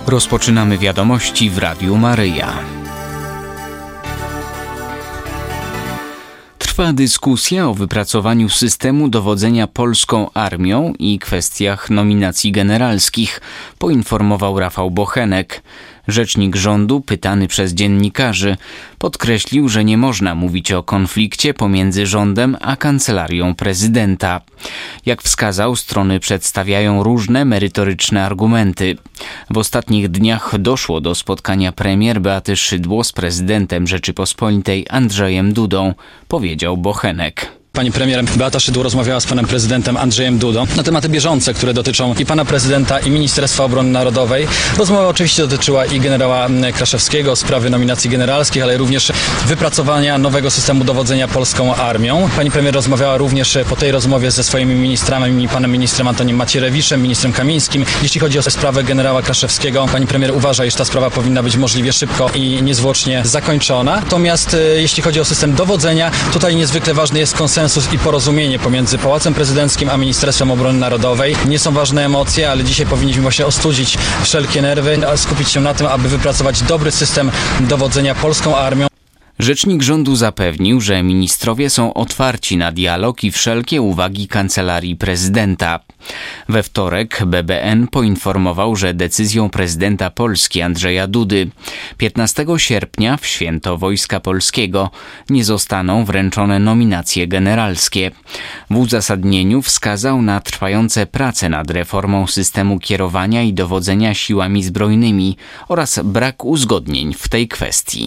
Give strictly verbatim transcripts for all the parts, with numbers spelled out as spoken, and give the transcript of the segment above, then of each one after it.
Rozpoczynamy wiadomości w Radiu Maryja. Trwa dyskusja o wypracowaniu systemu dowodzenia polską armią i kwestiach nominacji generalskich, poinformował Rafał Bochenek. Rzecznik rządu, pytany przez dziennikarzy, podkreślił, że nie można mówić o konflikcie pomiędzy rządem a kancelarią prezydenta. Jak wskazał, strony przedstawiają różne merytoryczne argumenty. W ostatnich dniach doszło do spotkania premier Beaty Szydło z prezydentem Rzeczypospolitej Andrzejem Dudą, powiedział Bochenek. Pani premier Beata Szydło rozmawiała z panem prezydentem Andrzejem Dudą na tematy bieżące, które dotyczą i pana prezydenta, i Ministerstwa Obrony Narodowej. Rozmowa oczywiście dotyczyła i generała Kraszewskiego, sprawy nominacji generalskich, ale również wypracowania nowego systemu dowodzenia polską armią. Pani premier rozmawiała również po tej rozmowie ze swoimi ministrami, panem ministrem Antonim Macierewiczem, ministrem Kamińskim. Jeśli chodzi o sprawę generała Kraszewskiego, pani premier uważa, iż ta sprawa powinna być możliwie szybko i niezwłocznie zakończona. Natomiast jeśli chodzi o system dowodzenia, tutaj niezwykle ważny jest konsensus i porozumienie pomiędzy Pałacem Prezydenckim a Ministerstwem Obrony Narodowej. Nie są ważne emocje, ale dzisiaj powinniśmy właśnie ostudzić wszelkie nerwy, a skupić się na tym, aby wypracować dobry system dowodzenia polską armią. Rzecznik rządu zapewnił, że ministrowie są otwarci na dialog i wszelkie uwagi Kancelarii Prezydenta. We wtorek B B N poinformował, że decyzją prezydenta Polski Andrzeja Dudy piętnastego sierpnia w święto Wojska Polskiego nie zostaną wręczone nominacje generalskie. W uzasadnieniu wskazał na trwające prace nad reformą systemu kierowania i dowodzenia siłami zbrojnymi oraz brak uzgodnień w tej kwestii.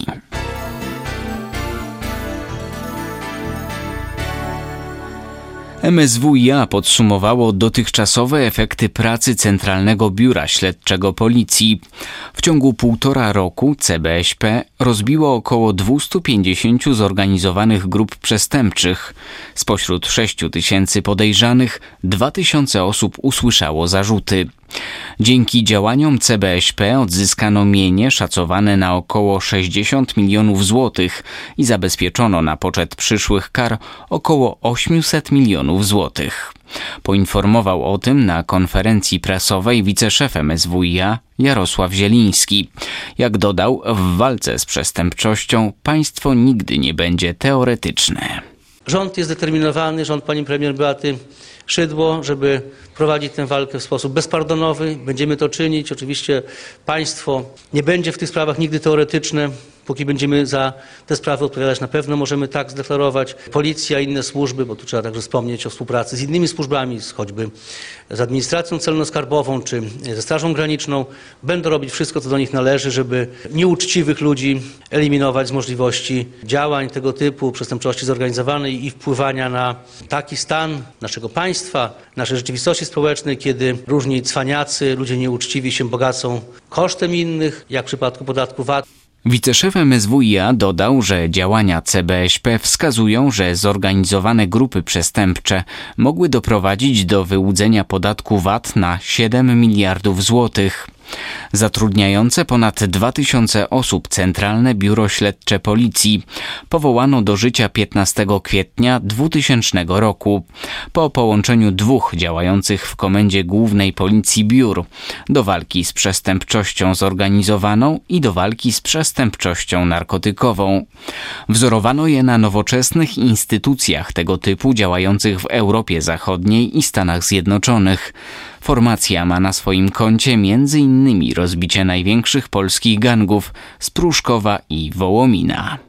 M S W i A podsumowało dotychczasowe efekty pracy Centralnego Biura Śledczego Policji. W ciągu półtora roku C B Ś P rozbiło około dwieście pięćdziesiąt zorganizowanych grup przestępczych. Spośród sześciu tysięcy podejrzanych dwa tysiące osób usłyszało zarzuty. Dzięki działaniom C B Ś P odzyskano mienie szacowane na około sześćdziesiąt milionów złotych i zabezpieczono na poczet przyszłych kar około osiemset milionów złotych. Poinformował o tym na konferencji prasowej wiceszef M S W i A Jarosław Zieliński. Jak dodał, w walce z przestępczością państwo nigdy nie będzie teoretyczne. Rząd jest zdeterminowany, rząd pani premier Beaty Szydło, żeby prowadzić tę walkę w sposób bezpardonowy. Będziemy to czynić. Oczywiście państwo nie będzie w tych sprawach nigdy teoretyczne. Póki będziemy za te sprawy odpowiadać, na pewno możemy tak zdeklarować. Policja, inne służby, bo tu trzeba także wspomnieć o współpracy z innymi służbami, choćby z administracją celno-skarbową czy ze Strażą Graniczną, będą robić wszystko, co do nich należy, żeby nieuczciwych ludzi eliminować z możliwości działań tego typu, przestępczości zorganizowanej i wpływania na taki stan naszego państwa, naszej rzeczywistości społecznej, kiedy różni cwaniacy, ludzie nieuczciwi się bogacą kosztem innych, jak w przypadku podatku V A T. Wiceszef M S W i A dodał, że działania C B Ś P wskazują, że zorganizowane grupy przestępcze mogły doprowadzić do wyłudzenia podatku V A T na siedem miliardów złotych. Zatrudniające ponad dwa tysiące osób Centralne Biuro Śledcze Policji powołano do życia piętnastego kwietnia dwutysięcznego roku po połączeniu dwóch działających w Komendzie Głównej Policji biur do walki z przestępczością zorganizowaną i do walki z przestępczością narkotykową. Wzorowano je na nowoczesnych instytucjach tego typu działających w Europie Zachodniej i Stanach Zjednoczonych. Formacja ma na swoim koncie między innymi rozbicie największych polskich gangów z Pruszkowa i Wołomina.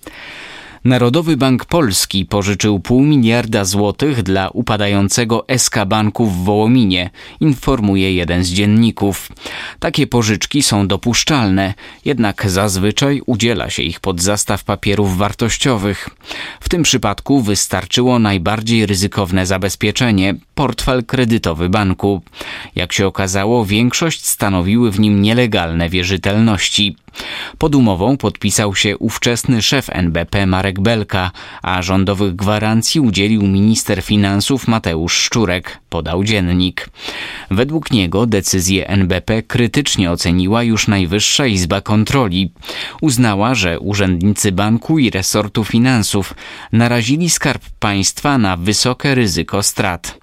Narodowy Bank Polski pożyczył pół miliarda złotych dla upadającego S K Banku w Wołominie, informuje jeden z dzienników. Takie pożyczki są dopuszczalne, jednak zazwyczaj udziela się ich pod zastaw papierów wartościowych. W tym przypadku wystarczyło najbardziej ryzykowne zabezpieczenie – portfel kredytowy banku. Jak się okazało, większość stanowiły w nim nielegalne wierzytelności. Pod umową podpisał się ówczesny szef N B P Marek Belka, a rządowych gwarancji udzielił minister finansów Mateusz Szczurek, podał dziennik. Według niego decyzję N B P krytycznie oceniła już Najwyższa Izba Kontroli. Uznała, że urzędnicy banku i resortu finansów narazili Skarb Państwa na wysokie ryzyko strat.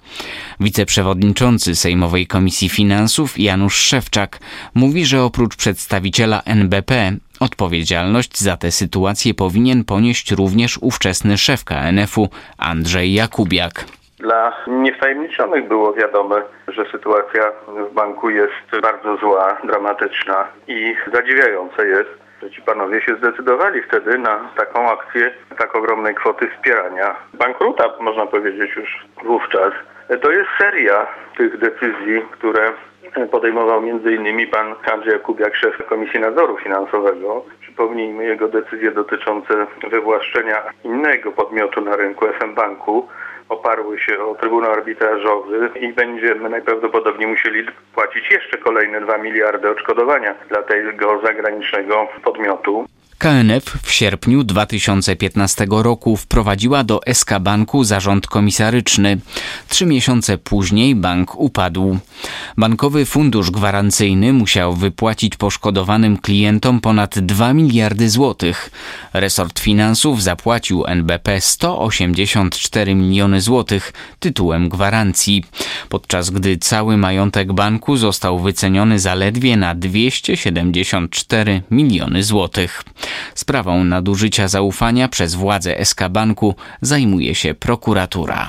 Wiceprzewodniczący Sejmowej Komisji Finansów Janusz Szewczak mówi, że oprócz przedstawiciela N B P odpowiedzialność za tę sytuację powinien ponieść również ówczesny szef K N F u Andrzej Jakubiak. Dla niewtajemniczonych było wiadome, że sytuacja w banku jest bardzo zła, dramatyczna i zadziwiające jest, że ci panowie się zdecydowali wtedy na taką akcję tak ogromnej kwoty wspierania bankruta, można powiedzieć już wówczas. To jest seria tych decyzji, które podejmował między innymi pan Andrzej Jakubiak, szef Komisji Nadzoru Finansowego. Przypomnijmy jego decyzje dotyczące wywłaszczenia innego podmiotu na rynku F M Banku. Oparły się o Trybunał Arbitrażowy i będziemy najprawdopodobniej musieli płacić jeszcze kolejne dwa miliardy odszkodowania dla tego zagranicznego podmiotu. K N F w sierpniu dwa tysiące piętnastego roku wprowadziła do S K Banku zarząd komisaryczny. Trzy miesiące później bank upadł. Bankowy Fundusz Gwarancyjny musiał wypłacić poszkodowanym klientom ponad dwa miliardy złotych. Resort Finansów zapłacił N B P sto osiemdziesiąt cztery miliony złotych tytułem gwarancji, podczas gdy cały majątek banku został wyceniony zaledwie na dwieście siedemdziesiąt cztery miliony złotych. Sprawą nadużycia zaufania przez władze S K Banku zajmuje się prokuratura.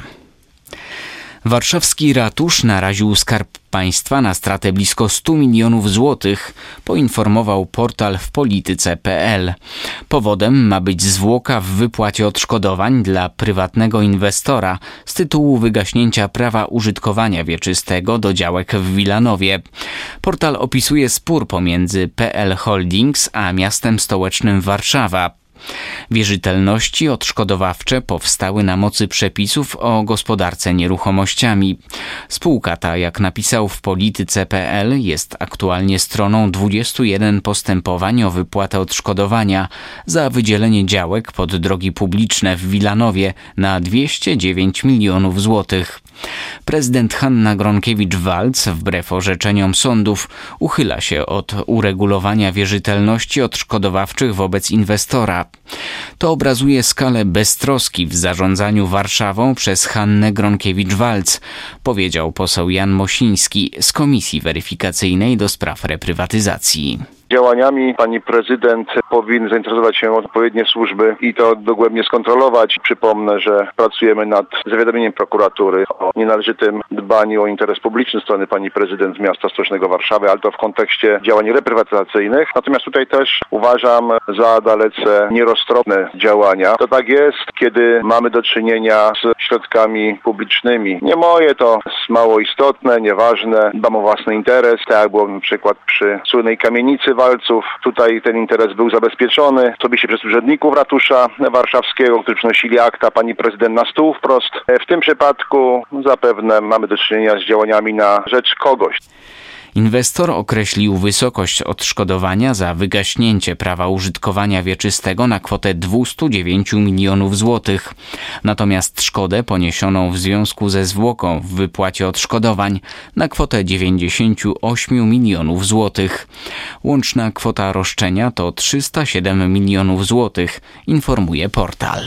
Warszawski ratusz naraził Skarb Państwa na stratę blisko stu milionów złotych, poinformował portal w polityce kropka p l. Powodem ma być zwłoka w wypłacie odszkodowań dla prywatnego inwestora z tytułu wygaśnięcia prawa użytkowania wieczystego do działek w Wilanowie. Portal opisuje spór pomiędzy P L Holdings a miastem stołecznym Warszawa. Wierzytelności odszkodowawcze powstały na mocy przepisów o gospodarce nieruchomościami. Spółka ta, jak napisał w polityce kropka p l, jest aktualnie stroną dwudziestu jeden postępowań o wypłatę odszkodowania za wydzielenie działek pod drogi publiczne w Wilanowie na dwieście dziewięć milionów złotych. Prezydent Hanna Gronkiewicz-Waltz, wbrew orzeczeniom sądów, uchyla się od uregulowania wierzytelności odszkodowawczych wobec inwestora. To obrazuje skalę beztroski w zarządzaniu Warszawą przez Hannę Gronkiewicz-Waltz, powiedział poseł Jan Mosiński z Komisji Weryfikacyjnej do spraw reprywatyzacji. Działaniami pani prezydent powinny zainteresować się odpowiednie służby i to dogłębnie skontrolować. Przypomnę, że pracujemy nad zawiadomieniem prokuratury o nienależytym dbaniu o interes publiczny strony pani prezydent z miasta stołecznego Warszawy, ale to w kontekście działań reprywatyzacyjnych. Natomiast tutaj też uważam za dalece nieroztropne działania. To tak jest, kiedy mamy do czynienia z środkami publicznymi. Nie moje, to jest mało istotne, nieważne, dbam o własny interes, tak jak było na przykład przy słynnej kamienicy Walców. Tutaj ten interes był zabezpieczony. Osobiście przez urzędników ratusza warszawskiego, którzy przynosili akta pani prezydent na stół wprost. W tym przypadku zapewne mamy do czynienia z działaniami na rzecz kogoś. Inwestor określił wysokość odszkodowania za wygaśnięcie prawa użytkowania wieczystego na kwotę dwieście dziewięć milionów złotych. Natomiast szkodę poniesioną w związku ze zwłoką w wypłacie odszkodowań na kwotę dziewięćdziesiąt osiem milionów złotych. Łączna kwota roszczenia to trzysta siedem milionów złotych, informuje portal.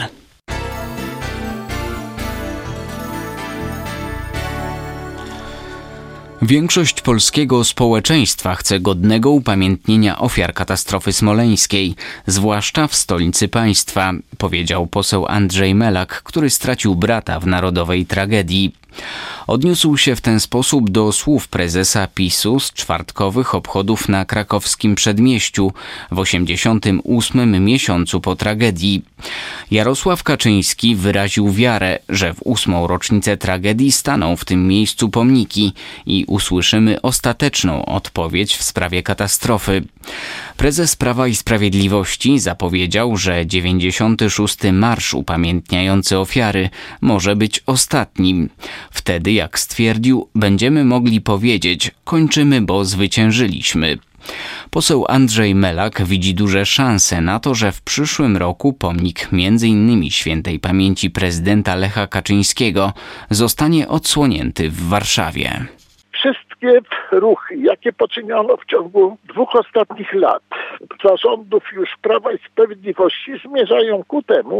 Większość polskiego społeczeństwa chce godnego upamiętnienia ofiar katastrofy smoleńskiej, zwłaszcza w stolicy państwa, powiedział poseł Andrzej Melak, który stracił brata w narodowej tragedii. Odniósł się w ten sposób do słów prezesa PiSu z czwartkowych obchodów na krakowskim Przedmieściu w osiemdziesiątym ósmym miesiącu po tragedii. Jarosław Kaczyński wyraził wiarę, że w ósmą rocznicę tragedii staną w tym miejscu pomniki i usłyszymy ostateczną odpowiedź w sprawie katastrofy. Prezes Prawa i Sprawiedliwości zapowiedział, że dziewięćdziesiąty szósty marsz upamiętniający ofiary może być ostatnim. Wtedy, jak stwierdził, będziemy mogli powiedzieć: kończymy, bo zwyciężyliśmy. Poseł Andrzej Melak widzi duże szanse na to, że w przyszłym roku pomnik między innymi świętej pamięci prezydenta Lecha Kaczyńskiego zostanie odsłonięty w Warszawie. Wszystkie ruchy, jakie poczyniono w ciągu dwóch ostatnich lat zarządów już Prawa i Sprawiedliwości, zmierzają ku temu, by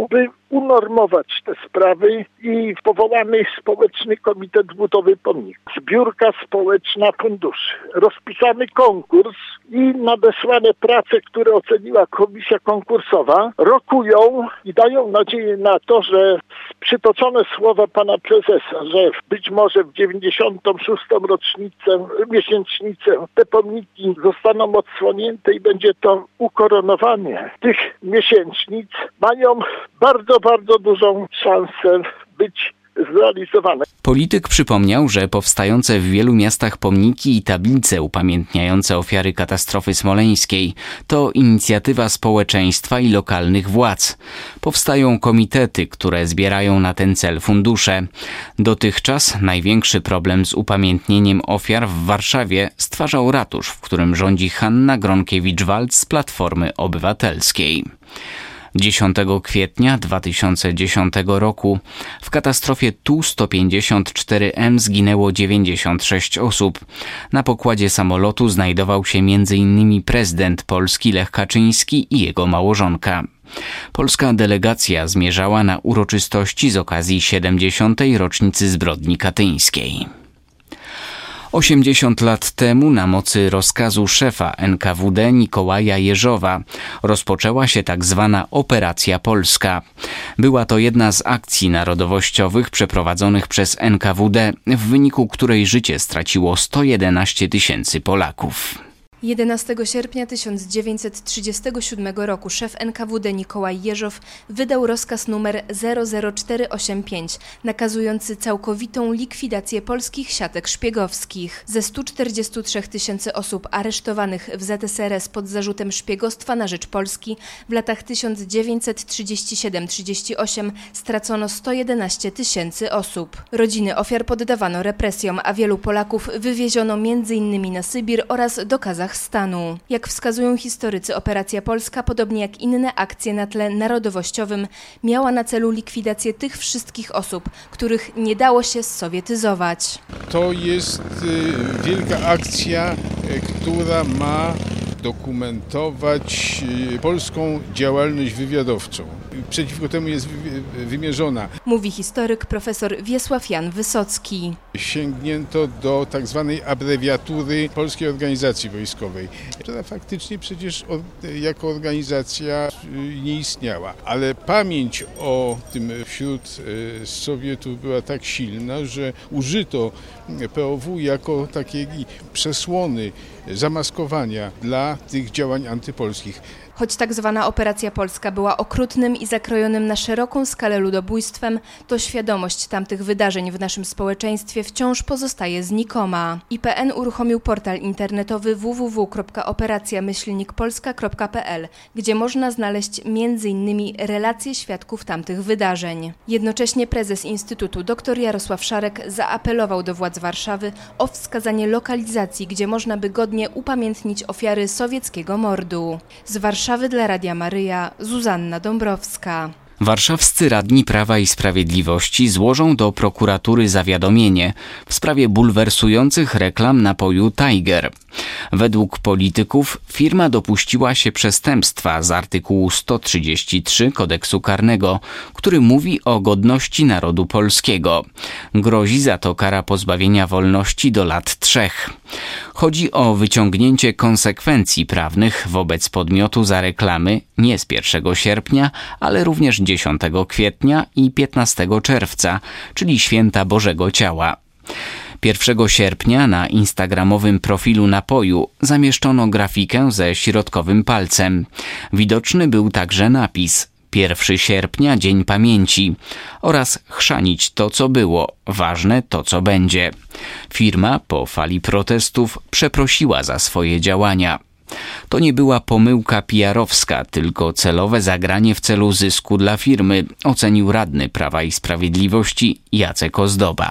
unormować te sprawy i powołany społeczny komitet budowy pomników. Zbiórka społeczna funduszy. Rozpisany konkurs i nadesłane prace, które oceniła komisja konkursowa, rokują i dają nadzieję na to, że przytoczone słowa pana prezesa, że być może w dziewięćdziesiątą szóstą rocznicę, miesięcznicę te pomniki zostaną odsłonięte i będzie to ukoronowanie tych miesięcznic, mają bardzo, bardzo dużą szansę być zrealizowane. Polityk przypomniał, że powstające w wielu miastach pomniki i tablice upamiętniające ofiary katastrofy smoleńskiej to inicjatywa społeczeństwa i lokalnych władz. Powstają komitety, które zbierają na ten cel fundusze. Dotychczas największy problem z upamiętnieniem ofiar w Warszawie stwarzał ratusz, w którym rządzi Hanna Gronkiewicz-Waltz z Platformy Obywatelskiej. dziesiątego kwietnia dwa tysiące dziesiątego roku w katastrofie T U sto pięćdziesiąt cztery M zginęło dziewięćdziesiąt sześć osób. Na pokładzie samolotu znajdował się między innymi prezydent Polski Lech Kaczyński i jego małżonka. Polska delegacja zmierzała na uroczystości z okazji siedemdziesiątej rocznicy zbrodni katyńskiej. osiemdziesiąt lat temu na mocy rozkazu szefa N K W D Mikołaja Jeżowa rozpoczęła się tak zwana Operacja Polska. Była to jedna z akcji narodowościowych przeprowadzonych przez N K W D, w wyniku której życie straciło sto jedenaście tysięcy Polaków. jedenastego sierpnia tysiąc dziewięćset trzydziestego siódmego roku szef N K W D Mikołaj Jeżow wydał rozkaz numer zero zero cztery osiem pięć, nakazujący całkowitą likwidację polskich siatek szpiegowskich. Ze stu czterdziestu trzech tysięcy osób aresztowanych w Z S R S pod zarzutem szpiegostwa na rzecz Polski w latach tysiąc dziewięćset trzydziestym siódmym do trzydziestego ósmego stracono sto jedenaście tysięcy osób. Rodziny ofiar poddawano represjom, a wielu Polaków wywieziono między innymi na Sybir oraz do Kazachstanu. Stanu. Jak wskazują historycy, Operacja Polska, podobnie jak inne akcje na tle narodowościowym, miała na celu likwidację tych wszystkich osób, których nie dało się sowietyzować. To jest y, wielka akcja, y, która ma dokumentować y, polską działalność wywiadowczą. Przeciwko temu jest wy, wymierzona. Mówi historyk profesor Wiesław Jan Wysocki. Sięgnięto do tak zwanej abrewiatury Polskiej Organizacji Wojskowej, która faktycznie przecież od, jako organizacja nie istniała. Ale pamięć o tym wśród Sowietów była tak silna, że użyto P O W jako takiej przesłony zamaskowania dla tych działań antypolskich. Choć tak zwana Operacja Polska była okrutnym i zakrojonym na szeroką skalę ludobójstwem, to świadomość tamtych wydarzeń w naszym społeczeństwie wciąż pozostaje znikoma. I P N uruchomił portal internetowy w w w kropka operacja myślnik polska kropka p l, gdzie można znaleźć między innymi relacje świadków tamtych wydarzeń. Jednocześnie prezes Instytutu dr Jarosław Szarek zaapelował do władz Warszawy o wskazanie lokalizacji, gdzie można by godnie upamiętnić ofiary sowieckiego mordu. Z Warszawy dla Radia Maryja Zuzanna Dąbrowska. Warszawscy radni Prawa i Sprawiedliwości złożą do prokuratury zawiadomienie w sprawie bulwersujących reklam napoju Tiger. Według polityków firma dopuściła się przestępstwa z artykułu sto trzydzieści trzy Kodeksu Karnego, który mówi o godności narodu polskiego. Grozi za to kara pozbawienia wolności do lat trzech. Chodzi o wyciągnięcie konsekwencji prawnych wobec podmiotu za reklamy nie z pierwszego sierpnia, ale również dziesiątego kwietnia i piętnastego czerwca, czyli Święta Bożego Ciała. pierwszego sierpnia na instagramowym profilu napoju zamieszczono grafikę ze środkowym palcem. Widoczny był także napis pierwszego sierpnia Dzień Pamięci oraz chrzanić to, co było, ważne to, co będzie. Firma po fali protestów przeprosiła za swoje działania. To nie była pomyłka P R owska, tylko celowe zagranie w celu zysku dla firmy, ocenił radny Prawa i Sprawiedliwości Jacek Ozdoba.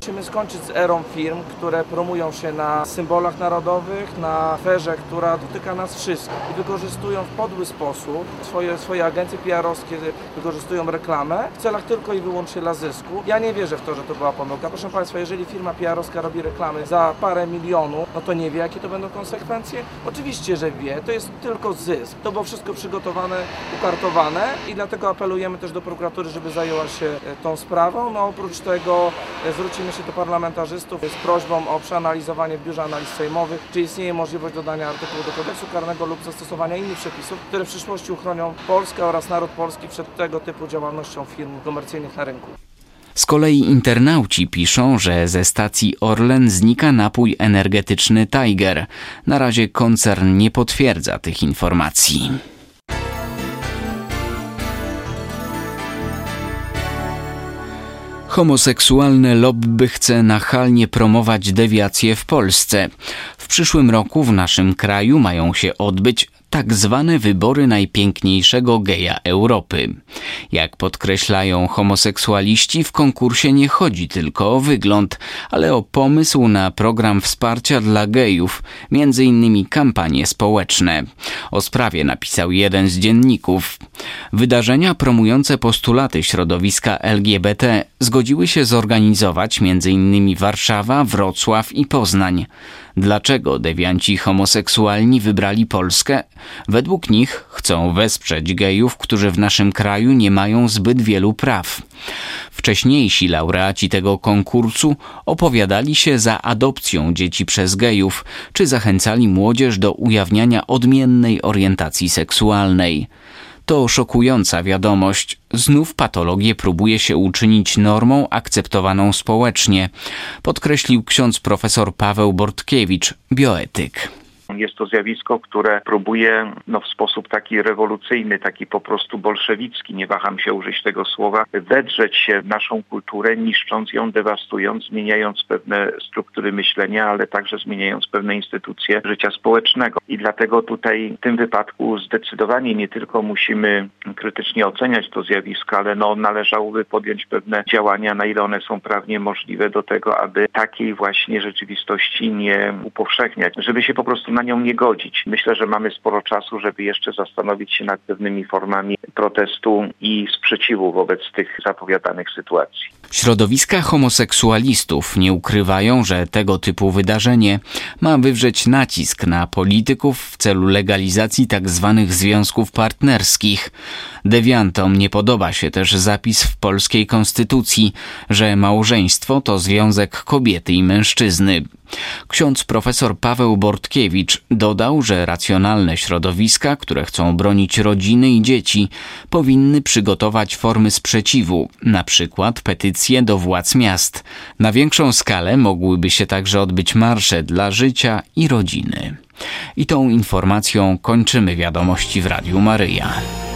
Musimy skończyć z erą firm, które promują się na symbolach narodowych, na aferze, która dotyka nas wszystkich i wykorzystują w podły sposób swoje, swoje agencje P R-owskie, wykorzystują reklamę w celach tylko i wyłącznie dla zysku. Ja nie wierzę w to, że to była pomyłka. Proszę Państwa, jeżeli firma P R-owska robi reklamy za parę milionów, no to nie wie, jakie to będą konsekwencje? Oczywiście, że wie. To jest tylko zysk. To było wszystko przygotowane, ukartowane i dlatego apelujemy też do prokuratury, żeby zajęła się tą sprawą. No oprócz tego zwrócimy się do parlamentarzystów z prośbą o przeanalizowanie w Biurze Analiz Sejmowych, czy istnieje możliwość dodania artykułu do kodeksu karnego lub zastosowania innych przepisów, które w przyszłości uchronią Polskę oraz naród polski przed tego typu działalnością firm komercyjnych na rynku. Z kolei internauci piszą, że ze stacji Orlen znika napój energetyczny Tiger. Na razie koncern nie potwierdza tych informacji. Homoseksualne lobby chce nachalnie promować dewiację w Polsce. W przyszłym roku w naszym kraju mają się odbyć tak zwane wybory najpiękniejszego geja Europy. Jak podkreślają homoseksualiści, w konkursie nie chodzi tylko o wygląd, ale o pomysł na program wsparcia dla gejów, między innymi kampanie społeczne. O sprawie napisał jeden z dzienników. Wydarzenia promujące postulaty środowiska L G B T zgodziły się zorganizować między innymi Warszawa, Wrocław i Poznań. Dlaczego dewianci homoseksualni wybrali Polskę? Według nich chcą wesprzeć gejów, którzy w naszym kraju nie mają zbyt wielu praw. Wcześniejsi laureaci tego konkursu opowiadali się za adopcją dzieci przez gejów, czy zachęcali młodzież do ujawniania odmiennej orientacji seksualnej. To szokująca wiadomość. Znów patologię próbuje się uczynić normą akceptowaną społecznie, podkreślił ksiądz profesor Paweł Bortkiewicz, bioetyk. Jest to zjawisko, które próbuje no, w sposób taki rewolucyjny, taki po prostu bolszewicki, nie waham się użyć tego słowa, wedrzeć się w naszą kulturę, niszcząc ją, dewastując, zmieniając pewne struktury myślenia, ale także zmieniając pewne instytucje życia społecznego. I dlatego tutaj w tym wypadku zdecydowanie nie tylko musimy krytycznie oceniać to zjawisko, ale no, należałoby podjąć pewne działania, na ile one są prawnie możliwe do tego, aby takiej właśnie rzeczywistości nie upowszechniać, żeby się po prostu na nią nie godzić. Myślę, że mamy sporo czasu, żeby jeszcze zastanowić się nad pewnymi formami protestu i sprzeciwu wobec tych zapowiadanych sytuacji. Środowiska homoseksualistów nie ukrywają, że tego typu wydarzenie ma wywrzeć nacisk na polityków w celu legalizacji tzw. związków partnerskich. Dewiantom nie podoba się też zapis w polskiej konstytucji, że małżeństwo to związek kobiety i mężczyzny. Ksiądz profesor Paweł Bortkiewicz dodał, że racjonalne środowiska, które chcą bronić rodziny i dzieci, powinny przygotować formy sprzeciwu, na przykład petycje do władz miast. Na większą skalę mogłyby się także odbyć marsze dla życia i rodziny. I tą informacją kończymy wiadomości w Radiu Maryja.